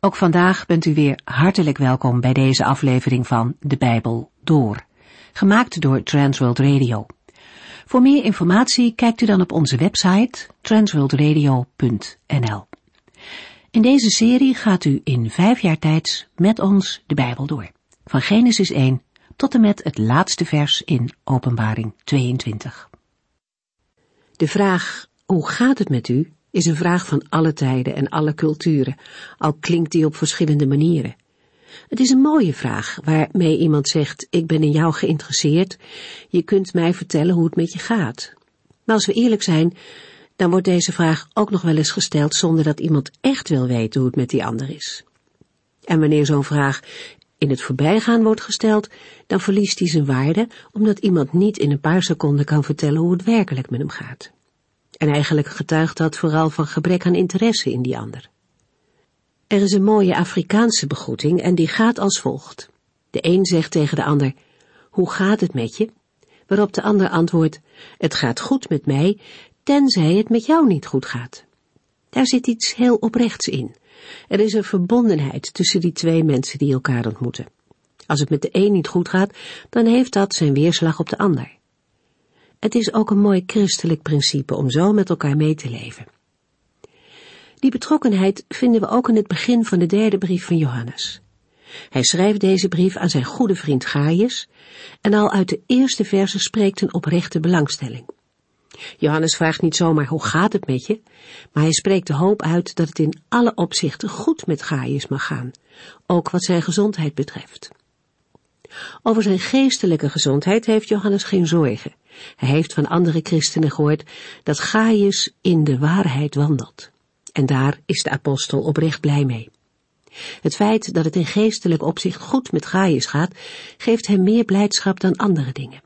Ook vandaag bent u weer hartelijk welkom bij deze aflevering van De Bijbel Door, gemaakt door Transworld Radio. Voor meer informatie kijkt u dan op onze website transworldradio.nl. In deze serie gaat u in 5 jaar tijd met ons de Bijbel door, van Genesis 1 tot en met het laatste vers in Openbaring 22. De vraag, hoe gaat het met u, is een vraag van alle tijden en alle culturen, al klinkt die op verschillende manieren. Het is een mooie vraag, waarmee iemand zegt, ik ben in jou geïnteresseerd, je kunt mij vertellen hoe het met je gaat. Maar als we eerlijk zijn, dan wordt deze vraag ook nog wel eens gesteld zonder dat iemand echt wil weten hoe het met die ander is. En wanneer zo'n vraag in het voorbijgaan wordt gesteld, dan verliest die zijn waarde, omdat iemand niet in een paar seconden kan vertellen hoe het werkelijk met hem gaat. En eigenlijk getuigt dat vooral van gebrek aan interesse in die ander. Er is een mooie Afrikaanse begroeting en die gaat als volgt. De een zegt tegen de ander, hoe gaat het met je? Waarop de ander antwoordt, het gaat goed met mij, tenzij het met jou niet goed gaat. Daar zit iets heel oprechts in. Er is een verbondenheid tussen die twee mensen die elkaar ontmoeten. Als het met de een niet goed gaat, dan heeft dat zijn weerslag op de ander. Het is ook een mooi christelijk principe om zo met elkaar mee te leven. Die betrokkenheid vinden we ook in het begin van de 3e brief van Johannes. Hij schrijft deze brief aan zijn goede vriend Gaius en al uit de eerste verzen spreekt een oprechte belangstelling. Johannes vraagt niet zomaar hoe gaat het met je, maar hij spreekt de hoop uit dat het in alle opzichten goed met Gaius mag gaan, ook wat zijn gezondheid betreft. Over zijn geestelijke gezondheid heeft Johannes geen zorgen. Hij heeft van andere christenen gehoord dat Gaius in de waarheid wandelt. En daar is de apostel oprecht blij mee. Het feit dat het in geestelijk opzicht goed met Gaius gaat, geeft hem meer blijdschap dan andere dingen.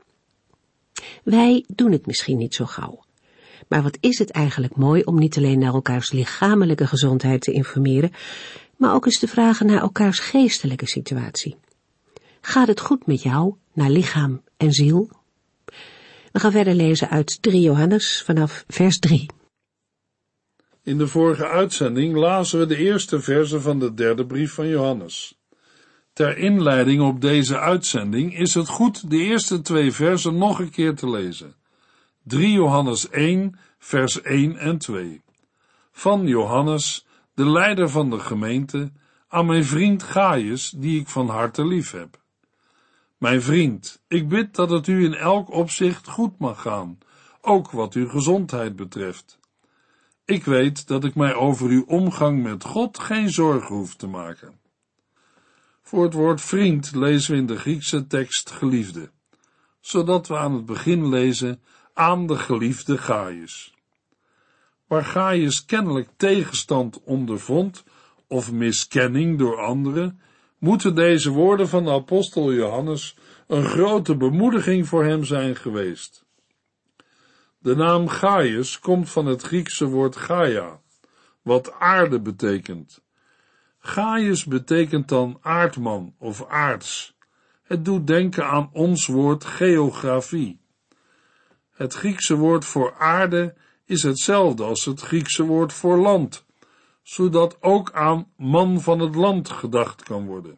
Wij doen het misschien niet zo gauw. Maar wat is het eigenlijk mooi om niet alleen naar elkaars lichamelijke gezondheid te informeren, maar ook eens te vragen naar elkaars geestelijke situatie. Gaat het goed met jou, naar lichaam en ziel? We gaan verder lezen uit 3 Johannes vanaf vers 3. In de vorige uitzending lazen we de eerste verzen van de 3e brief van Johannes. Ter inleiding op deze uitzending is het goed de eerste 2 verzen nog een keer te lezen. 3 Johannes 1, vers 1 en 2. Van Johannes, de leider van de gemeente, aan mijn vriend Gaius, die ik van harte lief heb. Mijn vriend, ik bid dat het u in elk opzicht goed mag gaan, ook wat uw gezondheid betreft. Ik weet dat ik mij over uw omgang met God geen zorgen hoef te maken. Voor het woord vriend lezen we in de Griekse tekst geliefde, zodat we aan het begin lezen aan de geliefde Gaius. Waar Gaius kennelijk tegenstand ondervond of miskenning door anderen, moeten deze woorden van de apostel Johannes een grote bemoediging voor hem zijn geweest. De naam Gaius komt van het Griekse woord Gaia, wat aarde betekent. Gaius betekent dan aardman of aards. Het doet denken aan ons woord geografie. Het Griekse woord voor aarde is hetzelfde als het Griekse woord voor land, zodat ook aan man van het land gedacht kan worden.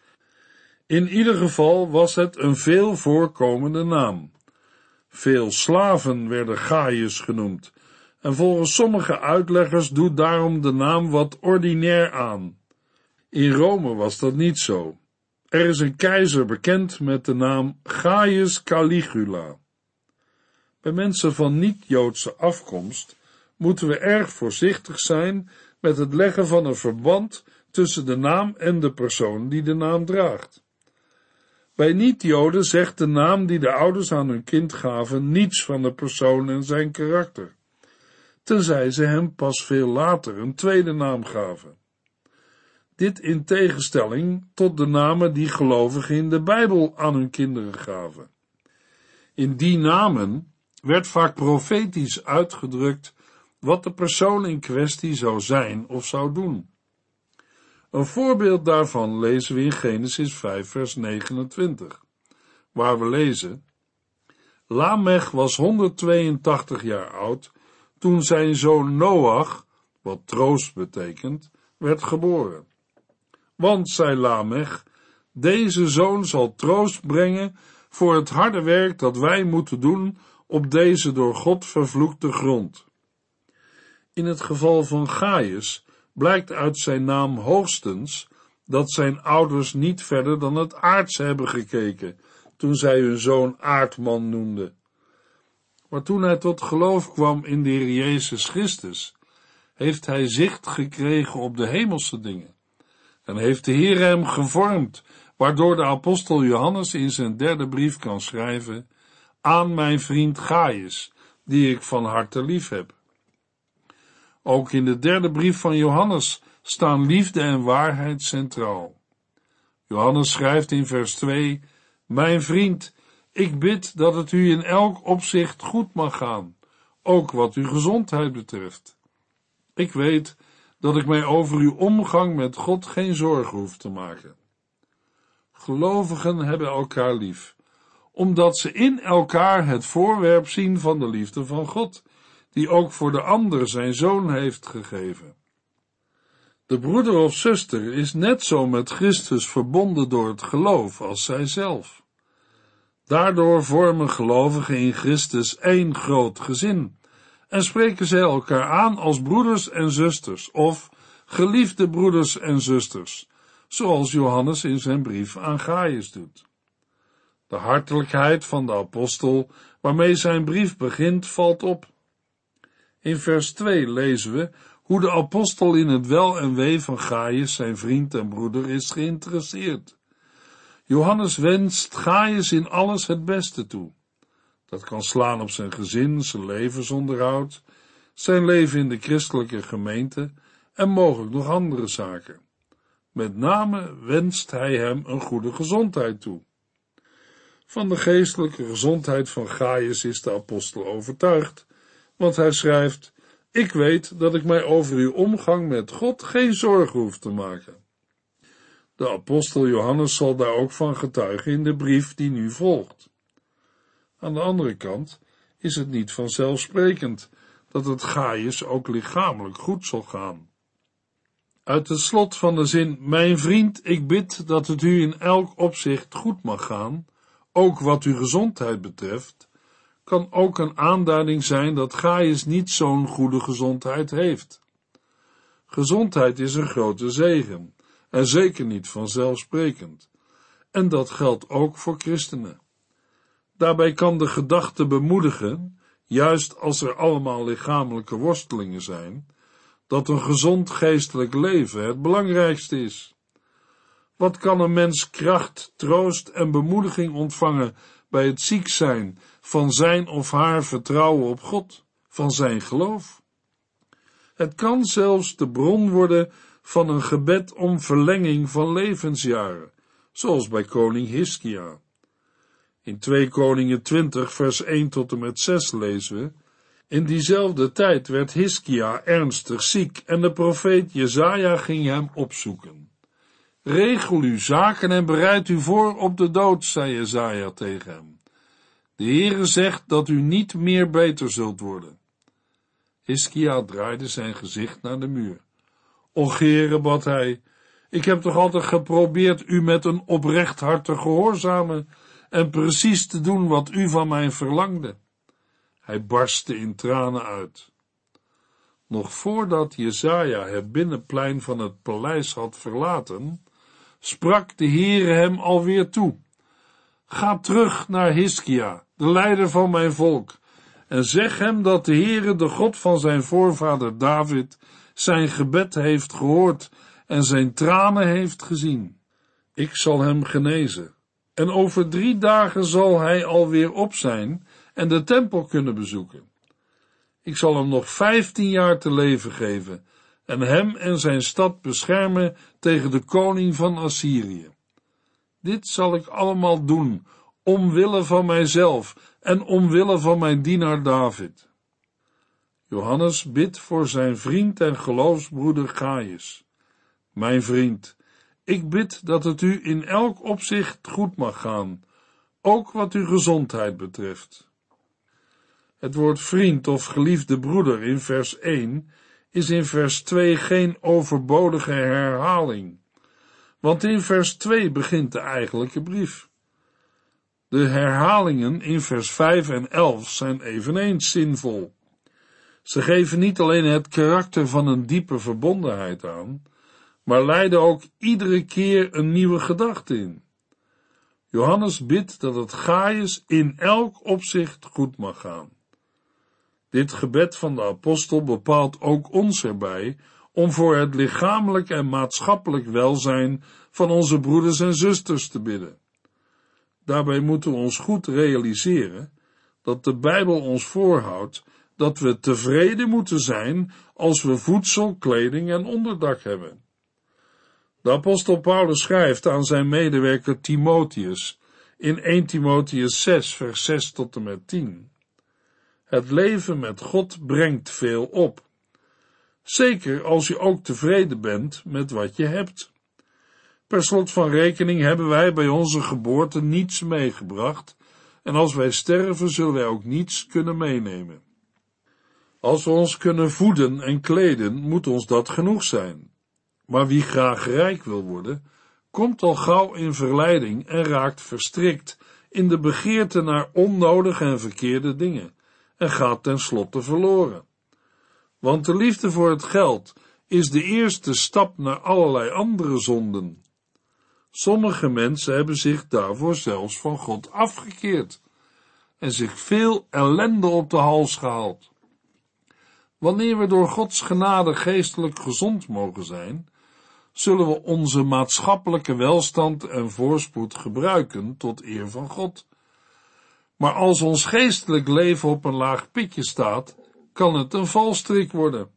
In ieder geval was het een veel voorkomende naam. Veel slaven werden Gaius genoemd, en volgens sommige uitleggers doet daarom de naam wat ordinair aan. In Rome was dat niet zo. Er is een keizer bekend met de naam Gaius Caligula. Bij mensen van niet-Joodse afkomst moeten we erg voorzichtig zijn met het leggen van een verband tussen de naam en de persoon die de naam draagt. Bij niet-Joden zegt de naam die de ouders aan hun kind gaven niets van de persoon en zijn karakter, tenzij ze hem pas veel later een tweede naam gaven. Dit in tegenstelling tot de namen die gelovigen in de Bijbel aan hun kinderen gaven. In die namen werd vaak profetisch uitgedrukt wat de persoon in kwestie zou zijn of zou doen. Een voorbeeld daarvan lezen we in Genesis 5 vers 29, waar we lezen: Lamech was 182 jaar oud toen zijn zoon Noach, wat troost betekent, werd geboren. Want, zei Lamech, deze zoon zal troost brengen voor het harde werk dat wij moeten doen op deze door God vervloekte grond. In het geval van Gaius blijkt uit zijn naam hoogstens dat zijn ouders niet verder dan het aardse hebben gekeken, toen zij hun zoon aardman noemden. Maar toen hij tot geloof kwam in de Heer Jezus Christus, heeft hij zicht gekregen op de hemelse dingen. En heeft de Heer hem gevormd, waardoor de apostel Johannes in zijn 3e brief kan schrijven: aan mijn vriend Gaius, die ik van harte lief heb. Ook in de 3e brief van Johannes staan liefde en waarheid centraal. Johannes schrijft in vers 2: mijn vriend, ik bid dat het u in elk opzicht goed mag gaan, ook wat uw gezondheid betreft. Ik weet dat ik mij over uw omgang met God geen zorgen hoef te maken. Gelovigen hebben elkaar lief, omdat ze in elkaar het voorwerp zien van de liefde van God, die ook voor de ander zijn zoon heeft gegeven. De broeder of zuster is net zo met Christus verbonden door het geloof als zijzelf. Daardoor vormen gelovigen in Christus één groot gezin en spreken zij elkaar aan als broeders en zusters of geliefde broeders en zusters, zoals Johannes in zijn brief aan Gaius doet. De hartelijkheid van de apostel waarmee zijn brief begint valt op. In vers 2 lezen we hoe de apostel in het wel en wee van Gaius, zijn vriend en broeder, is geïnteresseerd. Johannes wenst Gaius in alles het beste toe. Dat kan slaan op zijn gezin, zijn levensonderhoud, zijn leven in de christelijke gemeente en mogelijk nog andere zaken. Met name wenst hij hem een goede gezondheid toe. Van de geestelijke gezondheid van Gaius is de apostel overtuigd, want hij schrijft: ik weet dat ik mij over uw omgang met God geen zorgen hoef te maken. De apostel Johannes zal daar ook van getuigen in de brief die nu volgt. Aan de andere kant is het niet vanzelfsprekend dat het Gaius ook lichamelijk goed zal gaan. Uit het slot van de zin: mijn vriend, ik bid dat het u in elk opzicht goed mag gaan, ook wat uw gezondheid betreft, kan ook een aanduiding zijn dat Gaius niet zo'n goede gezondheid heeft. Gezondheid is een grote zegen, en zeker niet vanzelfsprekend. En dat geldt ook voor christenen. Daarbij kan de gedachte bemoedigen, juist als er allemaal lichamelijke worstelingen zijn, dat een gezond geestelijk leven het belangrijkste is. Wat kan een mens kracht, troost en bemoediging ontvangen bij het ziek zijn van zijn of haar vertrouwen op God, van zijn geloof? Het kan zelfs de bron worden van een gebed om verlenging van levensjaren, zoals bij koning Hiskia. In 2 Koningen 20 vers 1 tot en met 6 lezen we: in diezelfde tijd werd Hiskia ernstig ziek en de profeet Jesaja ging hem opzoeken. Regel uw zaken en bereid u voor op de dood, zei Jesaja tegen hem. De Heere zegt dat u niet meer beter zult worden. Hiskia draaide zijn gezicht naar de muur. Och, Heere, bad hij, ik heb toch altijd geprobeerd u met een oprecht hart te gehoorzamen en precies te doen wat u van mij verlangde. Hij barstte in tranen uit. Nog voordat Jesaja het binnenplein van het paleis had verlaten, sprak de Heere hem alweer toe. Ga terug naar Hiskia, de leider van mijn volk, en zeg hem dat de Heere, de God van zijn voorvader David, zijn gebed heeft gehoord en zijn tranen heeft gezien. Ik zal hem genezen, en over 3 dagen zal hij alweer op zijn en de tempel kunnen bezoeken. Ik zal hem nog 15 jaar te leven geven en hem en zijn stad beschermen tegen de koning van Assyrië. Dit zal ik allemaal doen, omwille van mijzelf en omwille van mijn dienaar David. Johannes bidt voor zijn vriend en geloofsbroeder Gaius. Mijn vriend, ik bid dat het u in elk opzicht goed mag gaan, ook wat uw gezondheid betreft. Het woord vriend of geliefde broeder in vers 1 is in vers 2 geen overbodige herhaling. Want in vers 2 begint de eigenlijke brief. De herhalingen in vers 5 en 11 zijn eveneens zinvol. Ze geven niet alleen het karakter van een diepe verbondenheid aan, maar leiden ook iedere keer een nieuwe gedachte in. Johannes bidt dat het Gaius in elk opzicht goed mag gaan. Dit gebed van de apostel bepaalt ook ons erbij om voor het lichamelijk en maatschappelijk welzijn van onze broeders en zusters te bidden. Daarbij moeten we ons goed realiseren dat de Bijbel ons voorhoudt dat we tevreden moeten zijn als we voedsel, kleding en onderdak hebben. De apostel Paulus schrijft aan zijn medewerker Timotheus in 1 Timotheus 6 vers 6 tot en met 10. Het leven met God brengt veel op. Zeker als je ook tevreden bent met wat je hebt. Per slot van rekening hebben wij bij onze geboorte niets meegebracht en als wij sterven zullen wij ook niets kunnen meenemen. Als we ons kunnen voeden en kleden, moet ons dat genoeg zijn. Maar wie graag rijk wil worden, komt al gauw in verleiding en raakt verstrikt in de begeerte naar onnodige en verkeerde dingen en gaat tenslotte verloren. Want de liefde voor het geld is de eerste stap naar allerlei andere zonden. Sommige mensen hebben zich daarvoor zelfs van God afgekeerd en zich veel ellende op de hals gehaald. Wanneer we door Gods genade geestelijk gezond mogen zijn, zullen we onze maatschappelijke welstand en voorspoed gebruiken tot eer van God. Maar als ons geestelijk leven op een laag pitje staat, kan het een valstrik worden.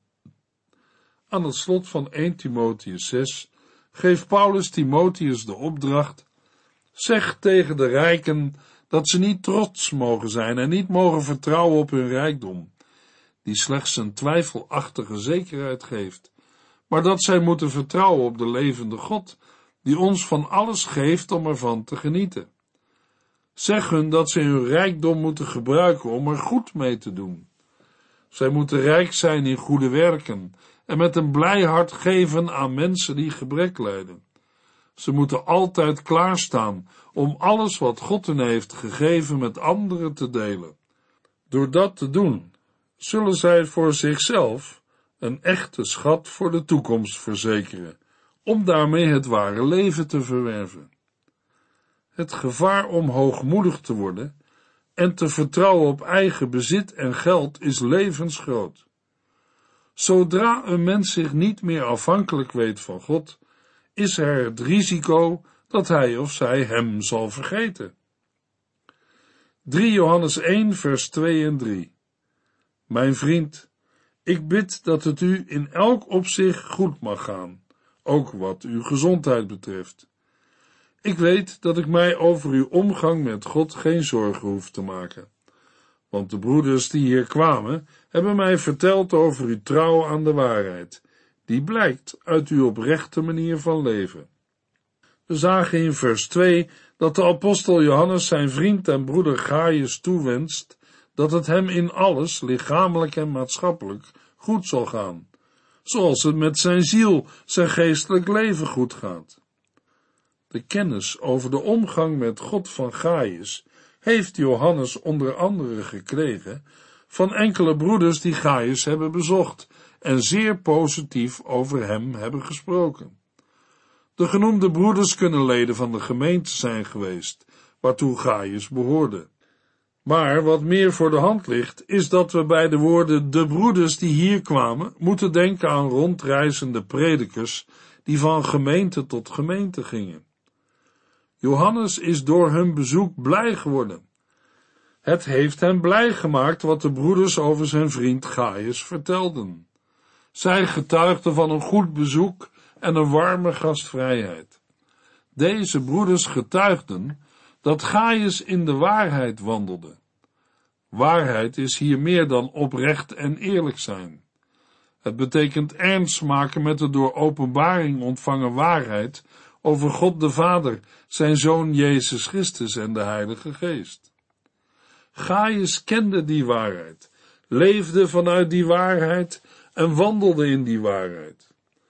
Aan het slot van 1 Timotheus 6 geeft Paulus Timotheus de opdracht: zeg tegen de rijken dat ze niet trots mogen zijn en niet mogen vertrouwen op hun rijkdom, die slechts een twijfelachtige zekerheid geeft, maar dat zij moeten vertrouwen op de levende God, die ons van alles geeft om ervan te genieten. Zeg hun dat ze hun rijkdom moeten gebruiken om er goed mee te doen. Zij moeten rijk zijn in goede werken en met een blij hart geven aan mensen die gebrek lijden. Ze moeten altijd klaarstaan om alles wat God hen heeft gegeven met anderen te delen. Door dat te doen, zullen zij voor zichzelf een echte schat voor de toekomst verzekeren, om daarmee het ware leven te verwerven. Het gevaar om hoogmoedig te worden en te vertrouwen op eigen bezit en geld is levensgroot. Zodra een mens zich niet meer afhankelijk weet van God, is er het risico dat hij of zij hem zal vergeten. 3 Johannes 1 vers 2 en 3. Mijn vriend, ik bid dat het u in elk opzicht goed mag gaan, ook wat uw gezondheid betreft. Ik weet dat ik mij over uw omgang met God geen zorgen hoef te maken, want de broeders die hier kwamen, hebben mij verteld over uw trouw aan de waarheid, die blijkt uit uw oprechte manier van leven. We zagen in vers 2 dat de apostel Johannes zijn vriend en broeder Gaius toewenst dat het hem in alles, lichamelijk en maatschappelijk, goed zal gaan, zoals het met zijn ziel, zijn geestelijk leven goed gaat. De kennis over de omgang met God van Gaius heeft Johannes onder andere gekregen van enkele broeders die Gaius hebben bezocht en zeer positief over hem hebben gesproken. De genoemde broeders kunnen leden van de gemeente zijn geweest, waartoe Gaius behoorde. Maar wat meer voor de hand ligt, is dat we bij de woorden de broeders die hier kwamen, moeten denken aan rondreizende predikers die van gemeente tot gemeente gingen. Johannes is door hun bezoek blij geworden. Het heeft hem blij gemaakt wat de broeders over zijn vriend Gaius vertelden. Zij getuigden van een goed bezoek en een warme gastvrijheid. Deze broeders getuigden dat Gaius in de waarheid wandelde. Waarheid is hier meer dan oprecht en eerlijk zijn. Het betekent ernst maken met de door openbaring ontvangen waarheid over God de Vader, zijn Zoon Jezus Christus en de Heilige Geest. Gaius kende die waarheid, leefde vanuit die waarheid en wandelde in die waarheid.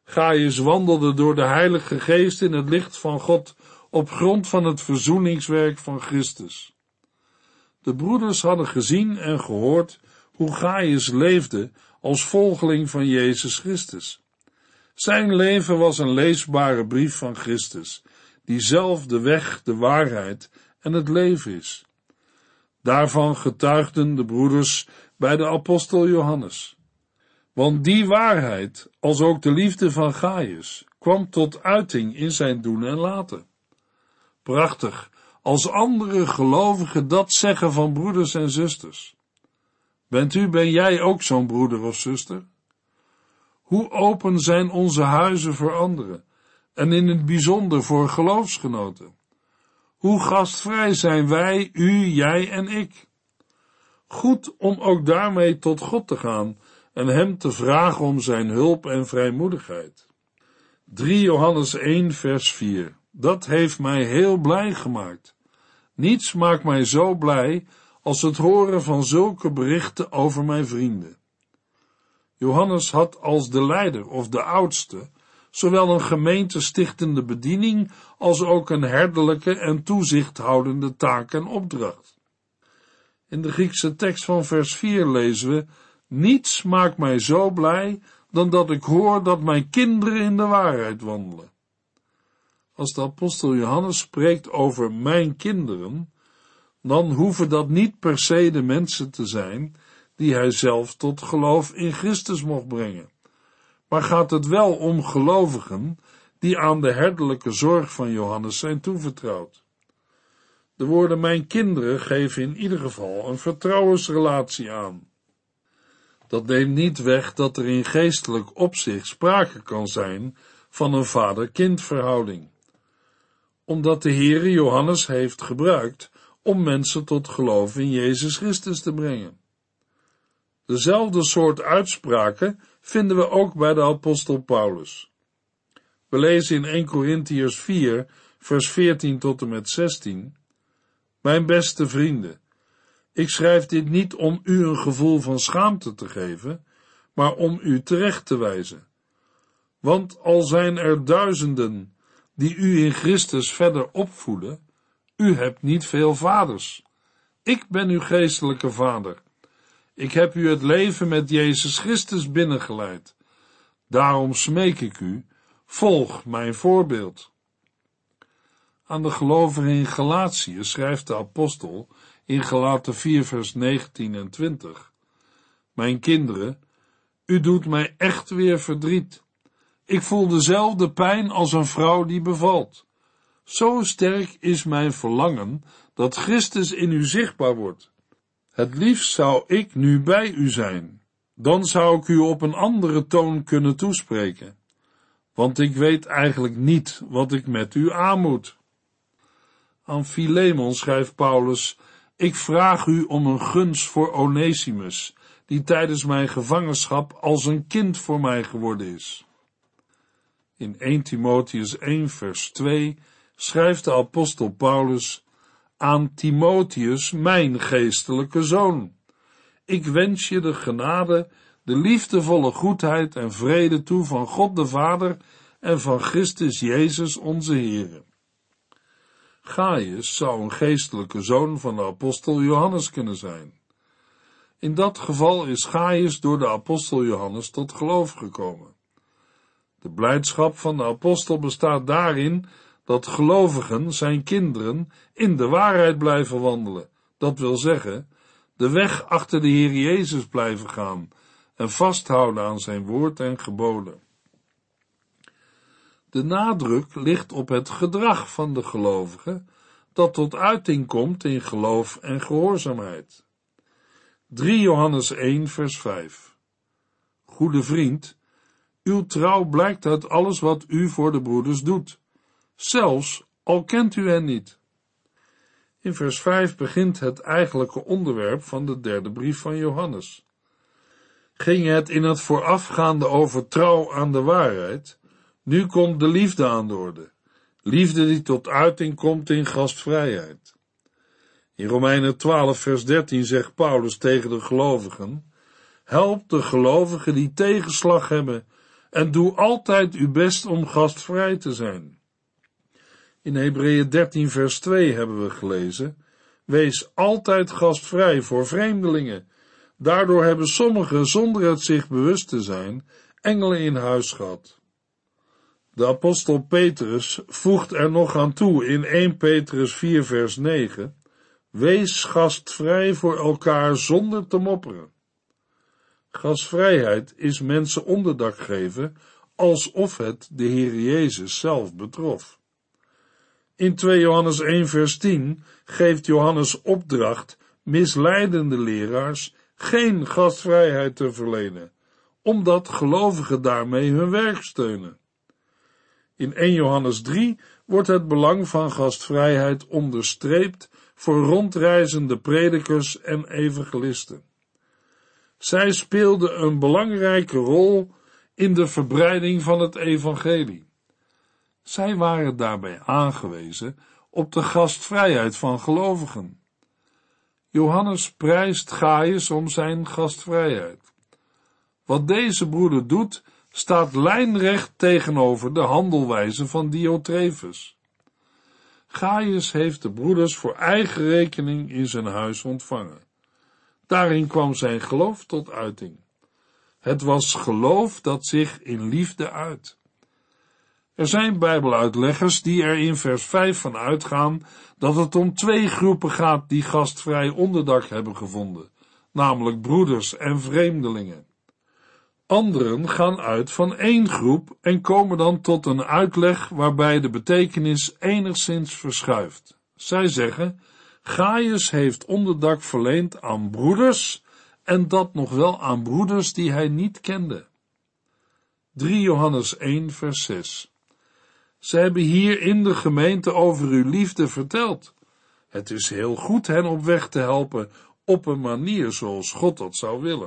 Gaius wandelde door de Heilige Geest in het licht van God op grond van het verzoeningswerk van Christus. De broeders hadden gezien en gehoord hoe Gaius leefde als volgeling van Jezus Christus. Zijn leven was een leesbare brief van Christus, die zelf de weg, de waarheid en het leven is. Daarvan getuigden de broeders bij de apostel Johannes. Want die waarheid, als ook de liefde van Gaius, kwam tot uiting in zijn doen en laten. Prachtig, als andere gelovigen dat zeggen van broeders en zusters. Ben jij ook zo'n broeder of zuster? Hoe open zijn onze huizen voor anderen, en in het bijzonder voor geloofsgenoten? Hoe gastvrij zijn wij, u, jij en ik? Goed om ook daarmee tot God te gaan en hem te vragen om zijn hulp en vrijmoedigheid. 3 Johannes 1 vers 4. Dat heeft mij heel blij gemaakt. Niets maakt mij zo blij als het horen van zulke berichten over mijn vrienden. Johannes had als de leider of de oudste zowel een gemeentestichtende bediening als ook een herderlijke en toezichthoudende taak en opdracht. In de Griekse tekst van vers 4 lezen we: niets maakt mij zo blij dan dat ik hoor dat mijn kinderen in de waarheid wandelen. Als de apostel Johannes spreekt over mijn kinderen, dan hoeven dat niet per se de mensen te zijn die hij zelf tot geloof in Christus mocht brengen. Maar gaat het wel om gelovigen die aan de herderlijke zorg van Johannes zijn toevertrouwd. De woorden mijn kinderen geven in ieder geval een vertrouwensrelatie aan. Dat neemt niet weg dat er in geestelijk opzicht sprake kan zijn van een vader-kind verhouding. Omdat de Heere Johannes heeft gebruikt om mensen tot geloof in Jezus Christus te brengen. Dezelfde soort uitspraken vinden we ook bij de apostel Paulus. We lezen in 1 Korintiërs 4, vers 14 tot en met 16. Mijn beste vrienden, ik schrijf dit niet om u een gevoel van schaamte te geven, maar om u terecht te wijzen. Want al zijn er duizenden die u in Christus verder opvoeden, u hebt niet veel vaders. Ik ben uw geestelijke vader. Ik heb u het leven met Jezus Christus binnengeleid. Daarom smeek ik u, volg mijn voorbeeld. Aan de gelovigen in Galatië schrijft de apostel in Galaten 4 vers 19 en 20. Mijn kinderen, u doet mij echt weer verdriet. Ik voel dezelfde pijn als een vrouw die bevalt. Zo sterk is mijn verlangen dat Christus in u zichtbaar wordt. Het liefst zou ik nu bij u zijn. Dan zou ik u op een andere toon kunnen toespreken. Want ik weet eigenlijk niet wat ik met u aan moet. Aan Filemon schrijft Paulus: ik vraag u om een gunst voor Onesimus, die tijdens mijn gevangenschap als een kind voor mij geworden is. In 1 Timotheüs 1 vers 2 schrijft de apostel Paulus aan Timotheus, mijn geestelijke zoon. Ik wens je de genade, de liefdevolle goedheid en vrede toe van God de Vader en van Christus Jezus onze Heere. Gaius zou een geestelijke zoon van de apostel Johannes kunnen zijn. In dat geval is Gaius door de apostel Johannes tot geloof gekomen. De blijdschap van de apostel bestaat daarin dat gelovigen, zijn kinderen, in de waarheid blijven wandelen. Dat wil zeggen, de weg achter de Heer Jezus blijven gaan en vasthouden aan zijn woord en geboden. De nadruk ligt op het gedrag van de gelovigen, dat tot uiting komt in geloof en gehoorzaamheid. 3 Johannes 1 vers 5. Goede vriend, uw trouw blijkt uit alles wat u voor de broeders doet, zelfs al kent u hen niet. In vers 5 begint het eigenlijke onderwerp van de derde brief van Johannes. Ging het in het voorafgaande over trouw aan de waarheid, nu komt de liefde aan de orde. Liefde die tot uiting komt in gastvrijheid. In Romeinen 12 vers 13 zegt Paulus tegen de gelovigen: help de gelovigen die tegenslag hebben en doe altijd uw best om gastvrij te zijn. In Hebreeën 13 vers 2 hebben we gelezen: wees altijd gastvrij voor vreemdelingen. Daardoor hebben sommigen, zonder het zich bewust te zijn, engelen in huis gehad. De apostel Petrus voegt er nog aan toe in 1 Petrus 4 vers 9: wees gastvrij voor elkaar zonder te mopperen. Gastvrijheid is mensen onderdak geven alsof het de Heer Jezus zelf betrof. In 2 Johannes 1 vers 10 geeft Johannes opdracht misleidende leraars geen gastvrijheid te verlenen, omdat gelovigen daarmee hun werk steunen. In 1 Johannes 3 wordt het belang van gastvrijheid onderstreept voor rondreizende predikers en evangelisten. Zij speelden een belangrijke rol in de verbreiding van het evangelie. Zij waren daarbij aangewezen op de gastvrijheid van gelovigen. Johannes prijst Gaius om zijn gastvrijheid. Wat deze broeder doet, staat lijnrecht tegenover de handelwijze van Diotrefes. Gaius heeft de broeders voor eigen rekening in zijn huis ontvangen. Daarin kwam zijn geloof tot uiting. Het was geloof dat zich in liefde uit. Er zijn Bijbeluitleggers die er in vers 5 van uitgaan dat het om 2 groepen gaat die gastvrij onderdak hebben gevonden, namelijk broeders en vreemdelingen. Anderen gaan uit van 1 groep en komen dan tot een uitleg waarbij de betekenis enigszins verschuift. Zij zeggen: Gaius heeft onderdak verleend aan broeders, en dat nog wel aan broeders die hij niet kende. 3 Johannes 1 vers 6. Ze hebben hier in de gemeente over uw liefde verteld. Het is heel goed hen op weg te helpen op een manier zoals God dat zou willen.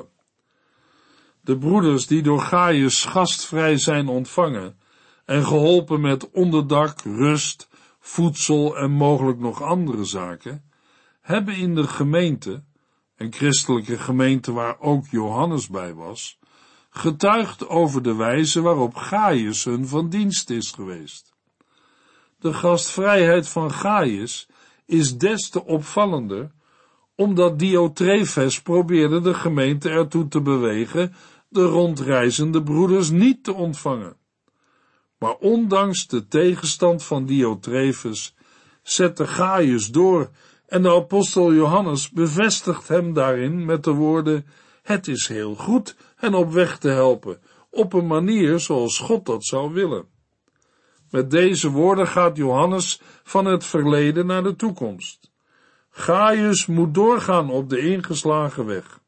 De broeders die door Gaius gastvrij zijn ontvangen en geholpen met onderdak, rust, voedsel en mogelijk nog andere zaken, hebben in de gemeente, een christelijke gemeente waar ook Johannes bij was, getuigd over de wijze waarop Gaius hun van dienst is geweest. De gastvrijheid van Gaius is des te opvallender, omdat Diotrefes probeerde de gemeente ertoe te bewegen de rondreizende broeders niet te ontvangen. Maar ondanks de tegenstand van Diotrefes zette Gaius door en de apostel Johannes bevestigt hem daarin met de woorden: het is heel goed hen op weg te helpen, op een manier zoals God dat zou willen. Met deze woorden gaat Johannes van het verleden naar de toekomst. Gaius moet doorgaan op de ingeslagen weg.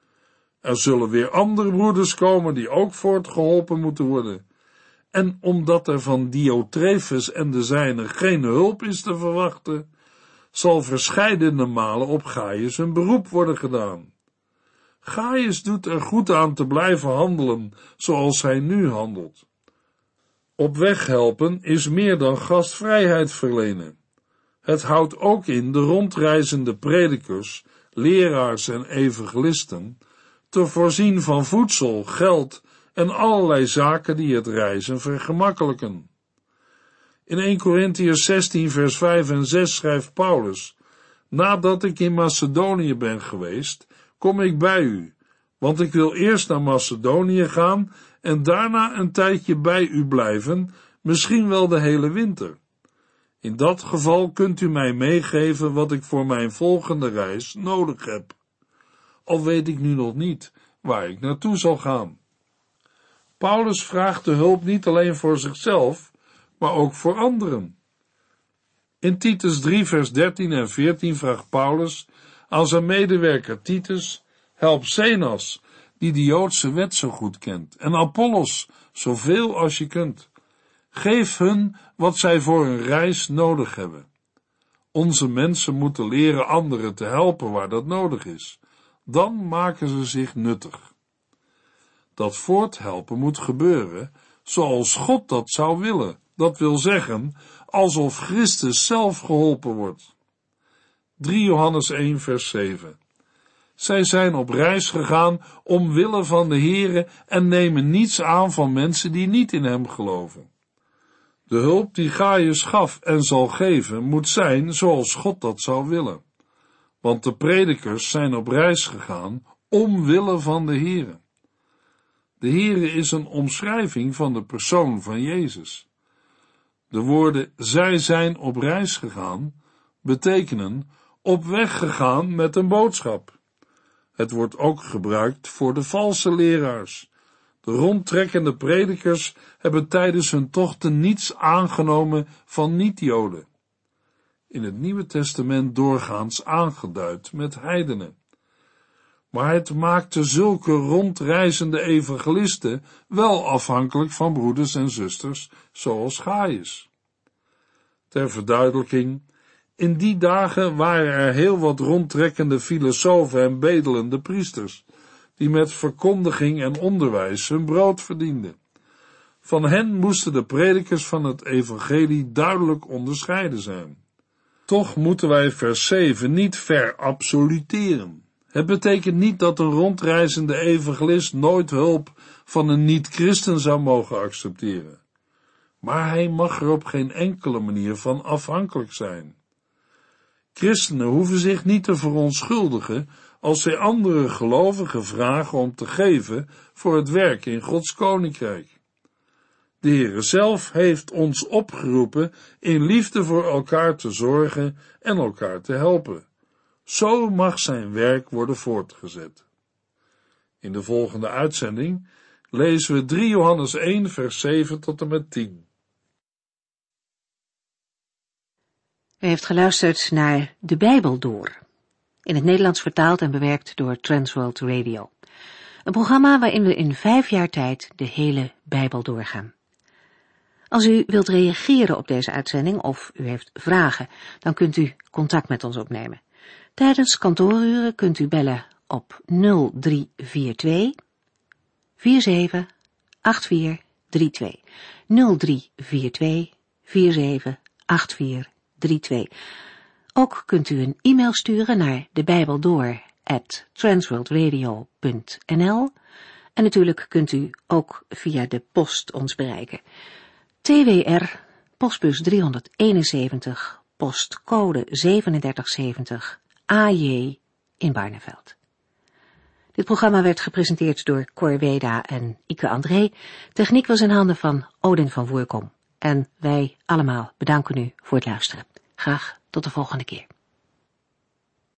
Er zullen weer andere broeders komen die ook voortgeholpen moeten worden. En omdat er van Diotrefes en de zijnen geen hulp is te verwachten, zal verscheidene malen op Gaius een beroep worden gedaan. Gaius doet er goed aan te blijven handelen zoals hij nu handelt. Op weg helpen is meer dan gastvrijheid verlenen. Het houdt ook in de rondreizende predikers, leraars en evangelisten te voorzien van voedsel, geld en allerlei zaken die het reizen vergemakkelijken. In 1 Korintiërs 16 vers 5 en 6 schrijft Paulus: nadat ik in Macedonië ben geweest, kom ik bij u, want ik wil eerst naar Macedonië gaan en daarna een tijdje bij u blijven, misschien wel de hele winter. In dat geval kunt u mij meegeven wat ik voor mijn volgende reis nodig heb. Al weet ik nu nog niet waar ik naartoe zal gaan. Paulus vraagt de hulp niet alleen voor zichzelf, maar ook voor anderen. In Titus 3 vers 13 en 14 vraagt Paulus aan zijn medewerker Titus: help Zenas, die de Joodse wet zo goed kent, en Apollos, zoveel als je kunt. Geef hun wat zij voor hun reis nodig hebben. Onze mensen moeten leren anderen te helpen waar dat nodig is. Dan maken ze zich nuttig. Dat voorthelpen moet gebeuren zoals God dat zou willen. Dat wil zeggen, alsof Christus zelf geholpen wordt. 3 Johannes 1 vers 7. Zij zijn op reis gegaan omwille van de Heere en nemen niets aan van mensen die niet in hem geloven. De hulp die Gaius gaf en zal geven, moet zijn zoals God dat zou willen. Want de predikers zijn op reis gegaan omwille van de Heere. De Heere is een omschrijving van de persoon van Jezus. De woorden zij zijn op reis gegaan betekenen op weg gegaan met een boodschap. Het wordt ook gebruikt voor de valse leraars. De rondtrekkende predikers hebben tijdens hun tochten niets aangenomen van niet-Joden. In het Nieuwe Testament doorgaans aangeduid met heidenen. Maar het maakte zulke rondreizende evangelisten wel afhankelijk van broeders en zusters, zoals Gaius. Ter verduidelijking, in die dagen waren er heel wat rondtrekkende filosofen en bedelende priesters, die met verkondiging en onderwijs hun brood verdienden. Van hen moesten de predikers van het evangelie duidelijk onderscheiden zijn. Toch moeten wij vers 7 niet verabsoluteren. Het betekent niet dat een rondreizende evangelist nooit hulp van een niet-christen zou mogen accepteren. Maar hij mag er op geen enkele manier van afhankelijk zijn. Christenen hoeven zich niet te verontschuldigen als zij andere gelovigen vragen om te geven voor het werk in Gods koninkrijk. De Heere zelf heeft ons opgeroepen in liefde voor elkaar te zorgen en elkaar te helpen. Zo mag zijn werk worden voortgezet. In de volgende uitzending lezen we 3 Johannes 1 vers 7 tot en met 10. U heeft geluisterd naar De Bijbel Door, in het Nederlands vertaald en bewerkt door Transworld Radio. Een programma waarin we in 5 jaar tijd de hele Bijbel doorgaan. Als u wilt reageren op deze uitzending of u heeft vragen, dan kunt u contact met ons opnemen. Tijdens kantooruren kunt u bellen op 0342 478432. 0342 478432. Ook kunt u een e-mail sturen naar debijbeldoor@transworldradio.nl en natuurlijk kunt u ook via de post ons bereiken. TWR, postbus 371, postcode 3770, AJ in Barneveld. Dit programma werd gepresenteerd door Cor Weda en Ike André. Techniek was in handen van Odin van Voerkom. En wij allemaal bedanken u voor het luisteren. Graag tot de volgende keer.